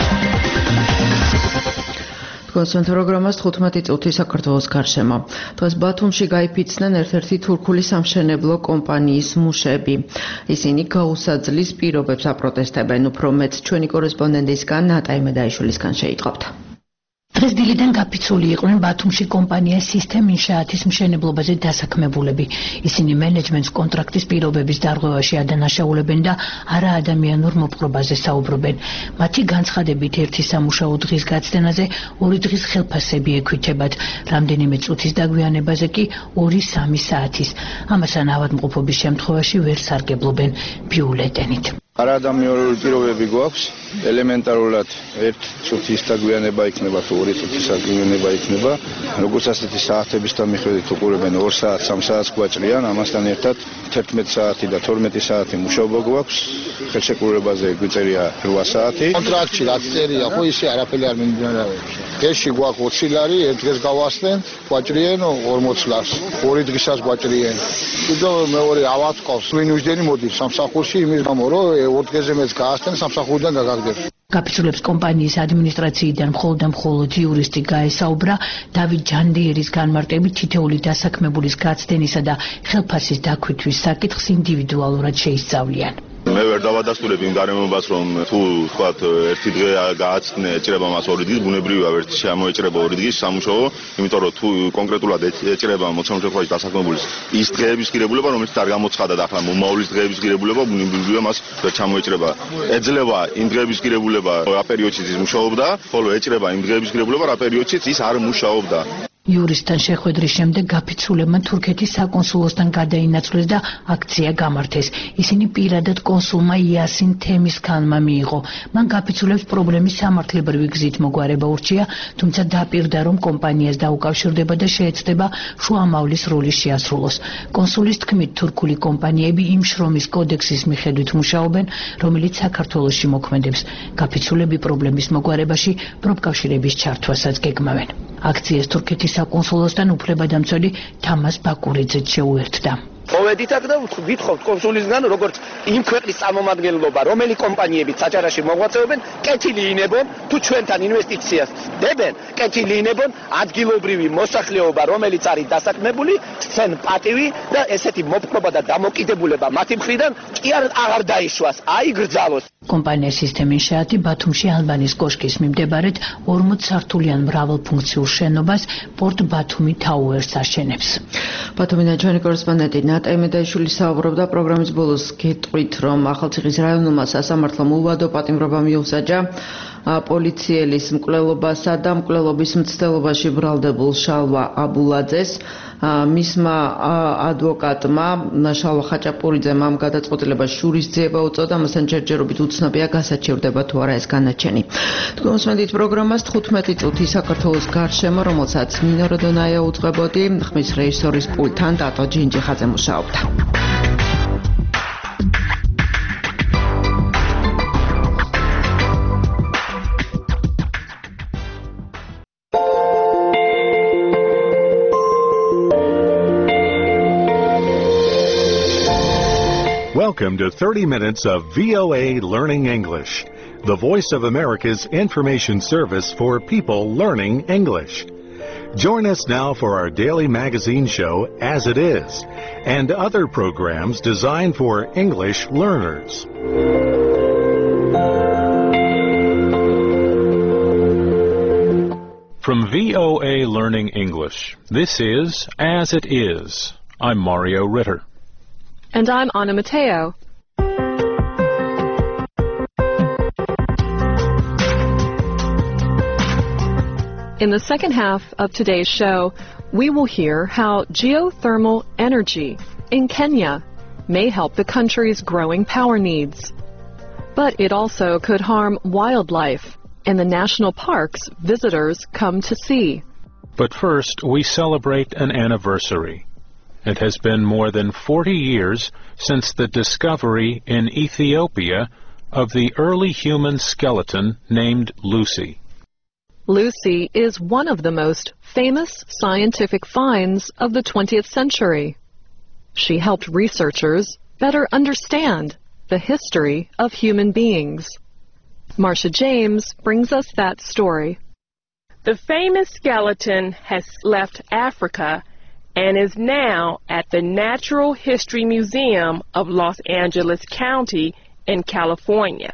კონსერვატ პროგრამას თხუთმეტი წუთი საქართველოს გარშემო. დღეს ბათუმში გაიფიცნენ ერთ-ერთი თურქული სამშენებლო კომპანიის მუშები. ისინი გაუსაძლის პირობებს აპროტესტებენ. უფრო მეტ ჩვენი კორესპონდენტისგან ნატაი მედაიშვილისგან შეიტყობთ. დღეს დილიდან გაფიცული იყვნენ ბათუმში კომპანია სისტემ ინშაათის მშენებლობაზე დასაქმებულები. ისინი მენეჯმენტს კონტრაქტის პირობების დარღვევაში ადანაშაულებენ და არაადამიანურ მოპყრობაზე საუბრობენ. მათი განცხადებით ერთი სამუშაო დღის გაცდენაზე ორი დღის ხელფასები ექვითებათ. რამდენიმე წუთის დაგვიანებაზე კი ორი სამი საათის. ამასთან ავადმყოფობის შემთხვევაში ვერ სარგებლობენ ბიულეტენით. არაადამიანური პირობები გვაქვს, ელემენტარულად ერთ წუთის დაგვიანება იქნება თუ ორი წუთის დაგვიანება იქნება. როგორც ასეთი საათების მიხედვით უყურებენ ორ საათს, სამ საათს გვაჭრიან, ამასთან ერთად თერთმეტი საათი და თორმეტი საათი მუშაობა გვაქვს. ხელშეკრულებაზე გვიწერია რვა საათი. კონტრაქტში რაც წერია, ხო ისე არაფერი არ მიმდინარეობს. დღეში გვაქვს ოცი ლარი, ერთ დღეს გავასწრენ, გვაჭრიან ორმოც ლარს. ორი დღისას გვაჭრიან. თუმცა მეორე ავატყავს, ვინუჯდენი მოდის სამსახურში იმის გამო, რომ ორ დღეზე მეც გაასწრენ სამსახურიდან გაგაგდებს. გაფიცულებს კომპანიის ადმინისტრაციიდან მხოლოდ და მხოლოდ იურისტი გაესაუბრა. დავით ჯანდიერის განმარტებით თითოეული დასაქმებულის გაცდენისა და ხელფასის დაქვითვის საკითხს ინდივიდუალურად შეისწავლიან. მე ვერ დავადასტურებ იმ გარემოებას, რომ თუ თქვათ ერთი დღე გააცნე ეჭრება მას ორი დღის, ბუნებრივია ერთ შემოეჭრება ორი დღის სამუშაო, იმიტომ რომ თუ კონკრეტულად ეჭრება მოცემულობაში დასაქმებულის ის დღეების ღირებულება, რომელიც არ გამოცხადა და ახლა მომავლის დღეების ღირებულება, ბუნებრივია მას ვერ ჩამოეჭრება. ეძლევა იმ დღეების ღირებულება, რა პერიოდშიც ის მუშაობდა, ხოლო ეჭრება იმ დღეების ღირებულება, რა პერიოდშიც ის არ მუშაობდა. იურისტთან შეხვედრის შემდეგ გაფიცულებმა თურქეთის საკონსულოსთან გადაინაცვლეს და აქცია გამართეს. ისინი პირადად კონსულმა იასინ თემისქანმა მიიღო. მან გაფიცულებს პრობლემის სამართლებრივი გზით მოგვარება ურჩია, თუმცა დაპირდა, რომ კომპანიას დაუკავშირდება და შეეცდება შუამავლის როლი შეასრულოს. კონსულის თქმით, თურქული კომპანიები იმ შრომის კოდექსის მიხედვით მუშაობენ, რომელიც საქართველოში მოქმედებს. გაფიცულები პრობლემის მოგვარებაში პროფკავშირების ჩართვასაც გეგმავენ. აქციას თურქეთის საკონსულოსთან უფლებადამცველი თამას ბაკურიძეც შეუერთდა. ყოველ მოვედით აქ და ვითხოვთ კონსულისგან როგორც იმ ქვეყნის წარმომადგენლობა რომელი კომპანიები საჭარაში მოღვაწეობენ კეთილი ინებონ თუ ჩვენთან ინვესტიციას დებენ კეთილი ინებონ ადგილობრივი მოსახლეობა რომელიც არის დასაქმებული სცენ პატივი და ესეთი მოპყრობა და დამოკიდებულება მათი მხრიდან კი არ აღარ დაიშვას აი გრძალოს კომპანია სისტემინ შეათი ბათუმში ალბანის კოშკის მიმდებარედ ორმოც სართულიან მრავალფუნქციურ შენობას პორტ ბათუმი თაუერს აშენებს. ბათუმიდან ჩვენი კორესპონდენტი ნატა იმედაიშვილი საუბრობდა პროგრამის ბოლოს გეტყვით, რომ ახალციხის რაიონულმა სასამართლომ ულვადო პატიმრობა მიუსაჯა პოლიციელის მკვლელობასა და მკვლელობის მცდელობაში ბრალდებულ შალვა აბულაძეს. მისმა ადვოკატმა შალვა ხაჭაპურიძემ ამ გადაწყვეტილებას შურისძიება უწოდა, მასთან ჯერჯერობით უცნობია გასაჩივრდება თუ არა ეს განაჩენი. თქვენ უსმენთ პროგრამას თხუთმეტი წუთი საქართველოს გარშემო, რომელსაც ნინო როდონაია უძღვებოდი, ხმის რეჟისორის პულტთან დატო ჯინჯიხაძე მუშაობდა. Welcome to thirty minutes of V O A Learning English, the voice of America's information service for people learning English. Join us now for our daily magazine show, As It Is, and other programs designed for English learners. From V O A Learning English, this is As It Is. I'm Mario Ritter. And I'm Anna Mateo. In the second half of today's show, we will hear how geothermal energy in Kenya may help the country's growing power needs. But it also could harm wildlife in the national parks visitors come to see. But first, we celebrate an anniversary. It has been more than forty years since the discovery in Ethiopia of the early human skeleton named Lucy. Lucy is one of the most famous scientific finds of the twentieth century. She helped researchers better understand the history of human beings. Marcia James brings us that story. The famous skeleton has left Africa and is now at the Natural History Museum of Los Angeles County in California.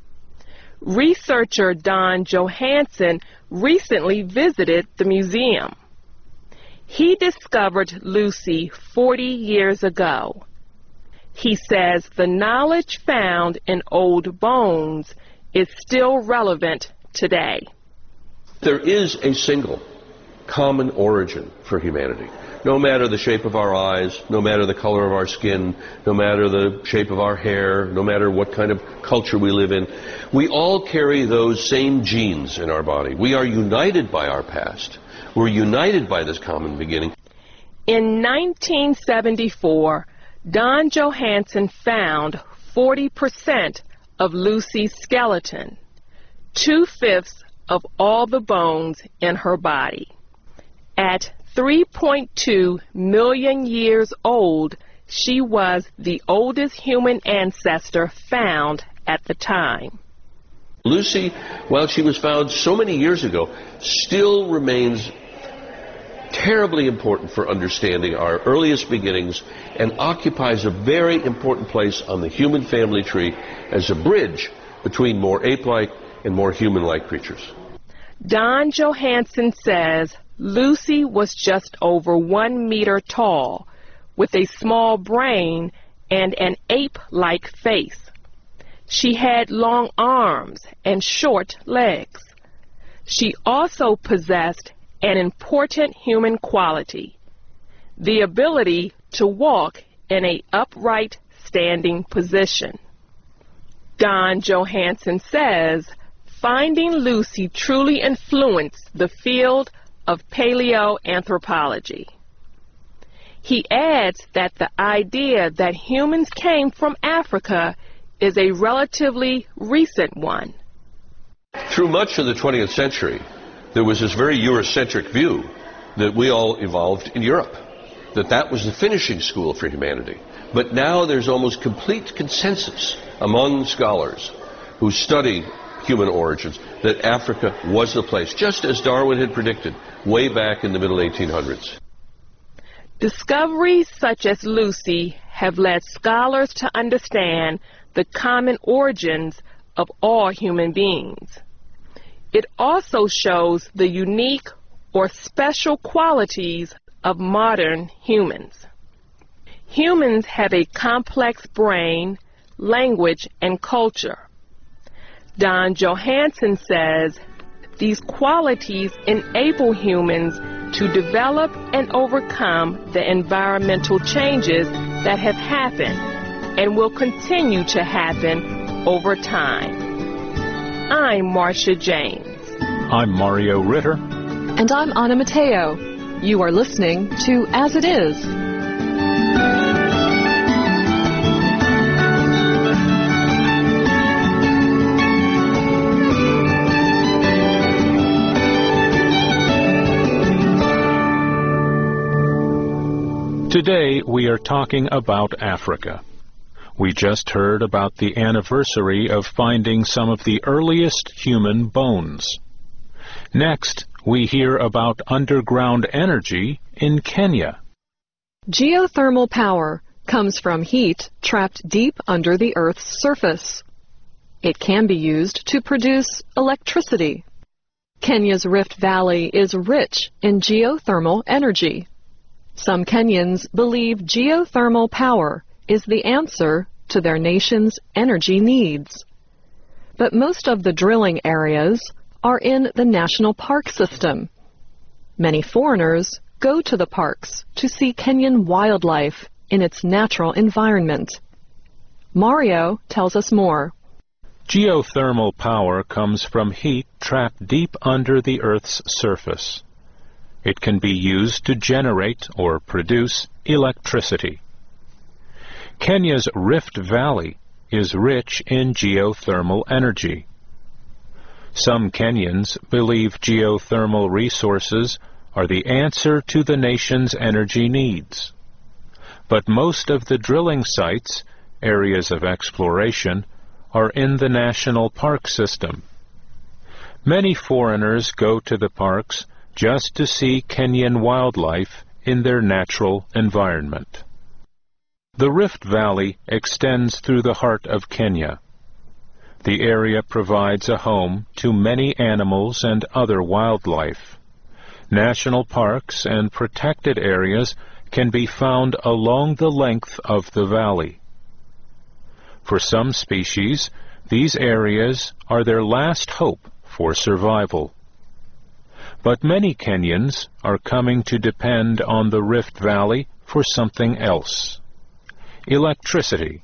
Researcher Don Johanson recently visited the museum. He discovered Lucy forty years ago. He says the knowledge found in old bones is still relevant today. There is a single common origin for humanity. No matter the shape of our eyes, no matter the color of our skin, no matter the shape of our hair, no matter what kind of culture we live in, we all carry those same genes in our body. We are united by our past. We're united by this common beginning. In nineteen seventy-four, Don Johanson found forty percent of Lucy's skeleton, two-fifths of all the bones in her body. At three point two million years old, she was the oldest human ancestor found at the time. Lucy, while she was found so many years ago, still remains terribly important for understanding our earliest beginnings and occupies a very important place on the human family tree as a bridge between more ape-like and more human-like creatures. Don Johanson says Lucy was just over one meter tall, with a small brain and an ape-like face. She had long arms and short legs. She also possessed an important human quality, the ability to walk in an upright standing position. Don Johanson says finding Lucy truly influenced the field of paleoanthropology. He adds that the idea that humans came from Africa is a relatively recent one. Through much of the twentieth century, there was this very Eurocentric view that we all evolved in Europe. that that was the finishing school for humanity. But now there's almost complete consensus among scholars who study human origins that Africa was the place, just as Darwin had predicted way back in the middle eighteen hundreds. Discoveries such as Lucy have led scholars to understand the common origins of all human beings. It also shows the unique or special qualities of modern humans. Humans have a complex brain, language, and culture. Don Johanson says these qualities enable humans to develop and overcome the environmental changes that have happened and will continue to happen over time. I'm Marcia James. I'm Mario Ritter. And I'm Anna Mateo. You are listening to As It Is. Today we are talking about Africa. We just heard about the anniversary of finding some of the earliest human bones. Next, we hear about underground energy in Kenya. Geothermal power comes from heat trapped deep under the Earth's surface. It can be used to produce electricity. Kenya's Rift Valley is rich in geothermal energy. Some Kenyans believe geothermal power is the answer to their nation's energy needs. But most of the drilling areas are in the national park system. Many foreigners go to the parks to see Kenyan wildlife in its natural environment. Mario tells us more. Geothermal power comes from heat trapped deep under the Earth's surface. It can be used to generate or produce electricity. Kenya's Rift Valley is rich in geothermal energy. Some Kenyans believe geothermal resources are the answer to the nation's energy needs. But most of the drilling sites, areas of exploration, are in the national park system. Many foreigners go to the parks just to see Kenyan wildlife in their natural environment. The Rift Valley extends through the heart of Kenya. The area provides a home to many animals and other wildlife. National parks and protected areas can be found along the length of the valley. For some species, these areas are their last hope for survival. But many Kenyans are coming to depend on the Rift Valley for something else: electricity.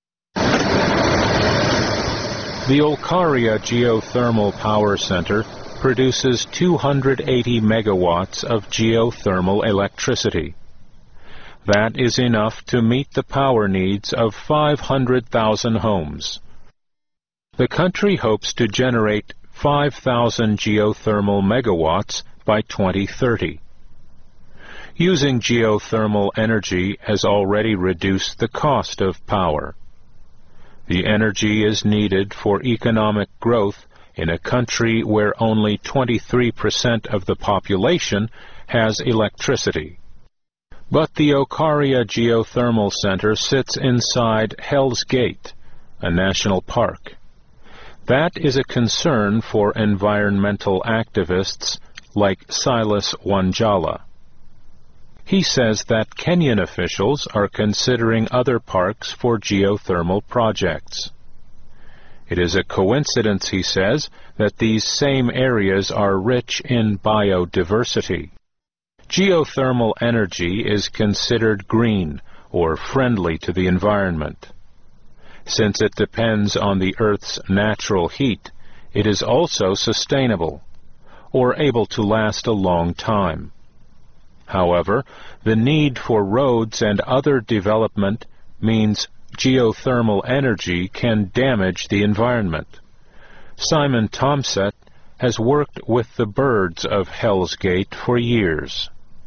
The Olkaria Geothermal Power Center produces two hundred eighty megawatts of geothermal electricity. That is enough to meet the power needs of five hundred thousand homes. The country hopes to generate five thousand geothermal megawatts by twenty thirty. Using geothermal energy has already reduced the cost of power. The energy is needed for economic growth in a country where only twenty-three percent of the population has electricity. But the Olkaria Geothermal Center sits inside Hell's Gate, a national park. That is a concern for environmental activists like Silas Wanjala. He says that Kenyan officials are considering other parks for geothermal projects. It is a coincidence, he says, that these same areas are rich in biodiversity. Geothermal energy is considered green or friendly to the environment. Since it depends on the Earth's natural heat, it is also sustainable, or able to last a long time. However, the need for roads and other development means geothermal energy can damage the environment. Simon Tomset has worked with the birds of Hell's Gate for years.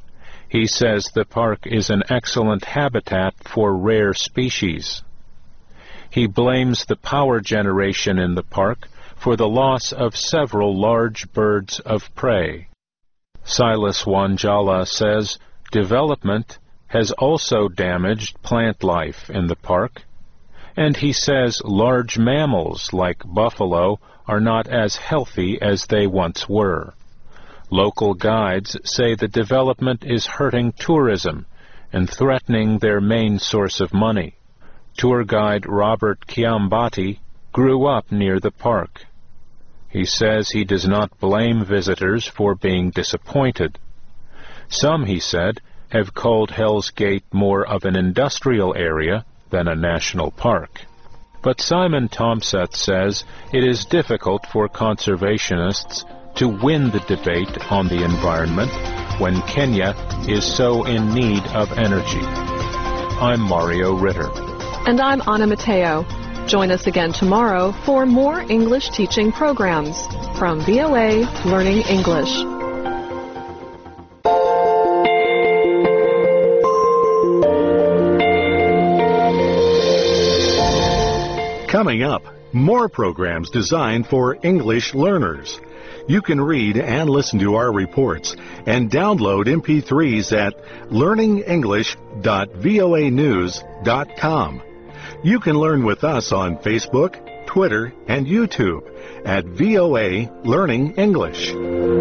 He says the park is an excellent habitat for rare species. He blames the power generation in the park for the loss of several large birds of prey. Silas Wanjala says development has also damaged plant life in the park, and he says large mammals like buffalo are not as healthy as they once were. Local guides say the development is hurting tourism and threatening their main source of money. Tour guide Robert Kiambati grew up near the park. He says he does not blame visitors for being disappointed. Some, he said, have called Hell's Gate more of an industrial area than a national park. But Simon Tomseth says it is difficult for conservationists to win the debate on the environment when Kenya is so in need of energy. I'm Mario Ritter. And I'm Anna Mateo. Join us again tomorrow for more English teaching programs from V O A Learning English. Coming up, more programs designed for English learners. You can read and listen to our reports and download M P threes at learning english dot voa news dot com. You can learn with us on Facebook, Twitter, and YouTube at V O A Learning English.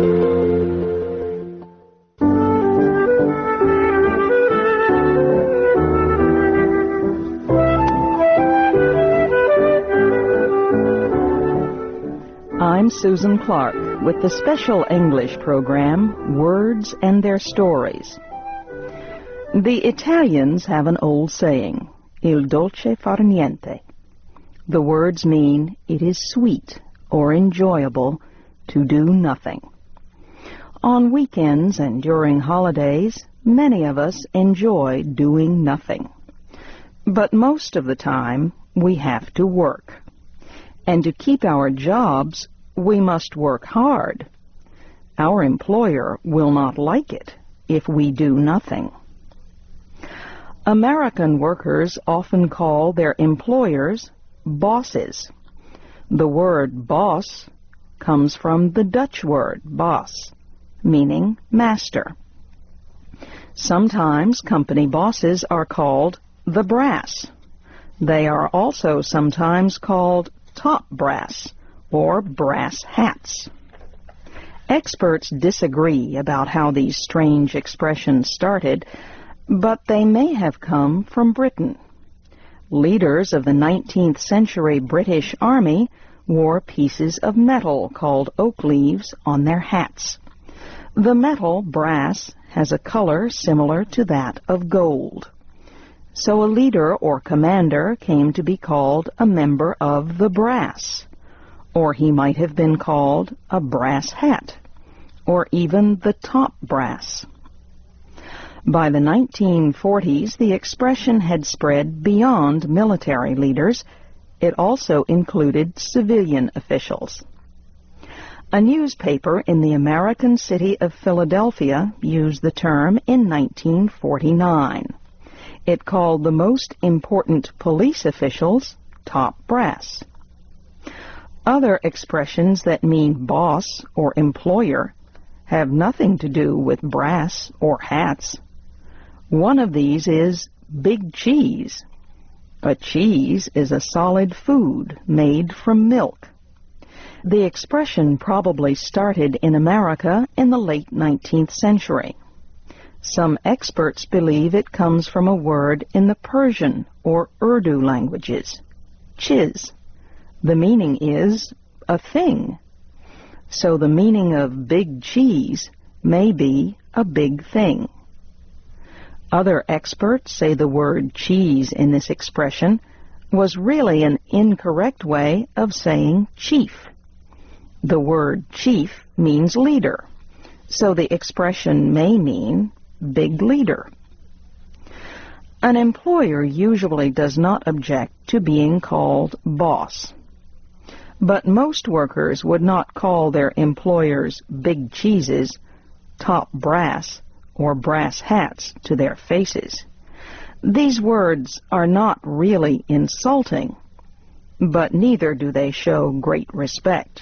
I'm Susan Clark with the special English program, Words and Their Stories. The Italians have an old saying, il dolce far niente. The words mean it is sweet or enjoyable to do nothing. On weekends and during holidays, many of us enjoy doing nothing. But most of the time, we have to work. And to keep our jobs, we must work hard. Our employer will not like it if we do nothing. American workers often call their employers bosses. The word boss comes from the Dutch word baas, meaning master. Sometimes company bosses are called the brass. They are also sometimes called top brass or brass hats. Experts disagree about how these strange expressions started, but they may have come from Britain. Leaders of the nineteenth century British Army wore pieces of metal called oak leaves on their hats. The metal, brass, has a color similar to that of gold. So a leader or commander came to be called a member of the brass, or he might have been called a brass hat, or even the top brass. By the nineteen forties, the expression had spread beyond military leaders. It also included civilian officials. A newspaper in the American city of Philadelphia used the term in nineteen forty-nine. It called the most important police officials top brass. Other expressions that mean boss or employer have nothing to do with brass or hats. One of these is big cheese. A cheese is a solid food made from milk. The expression probably started in America in the late nineteenth century. Some experts believe it comes from a word in the Persian or Urdu languages, chiz. The meaning is a thing. So the meaning of big cheese may be a big thing. Other experts say the word cheese in this expression was really an incorrect way of saying chief. The word chief means leader, so the expression may mean big leader. An employer usually does not object to being called boss, but most workers would not call their employers big cheeses, top brass, or brass hats to their faces. These words are not really insulting, but neither do they show great respect.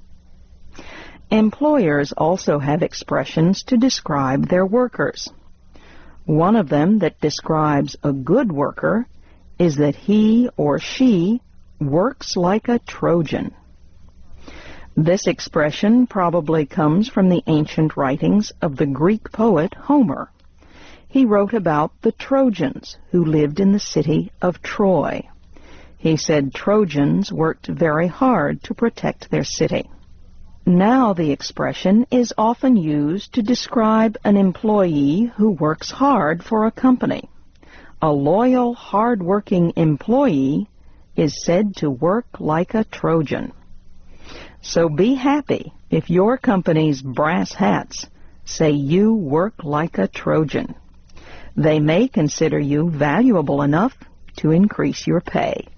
Employers also have expressions to describe their workers. One of them that describes a good worker is that he or she works like a Trojan. This expression probably comes from the ancient writings of the Greek poet Homer. He wrote about the Trojans who lived in the city of Troy. He said Trojans worked very hard to protect their city. Now the expression is often used to describe an employee who works hard for a company. A loyal, hard-working employee is said to work like a Trojan. So be happy if your company's brass hats say you work like a Trojan. They may consider you valuable enough to increase your pay.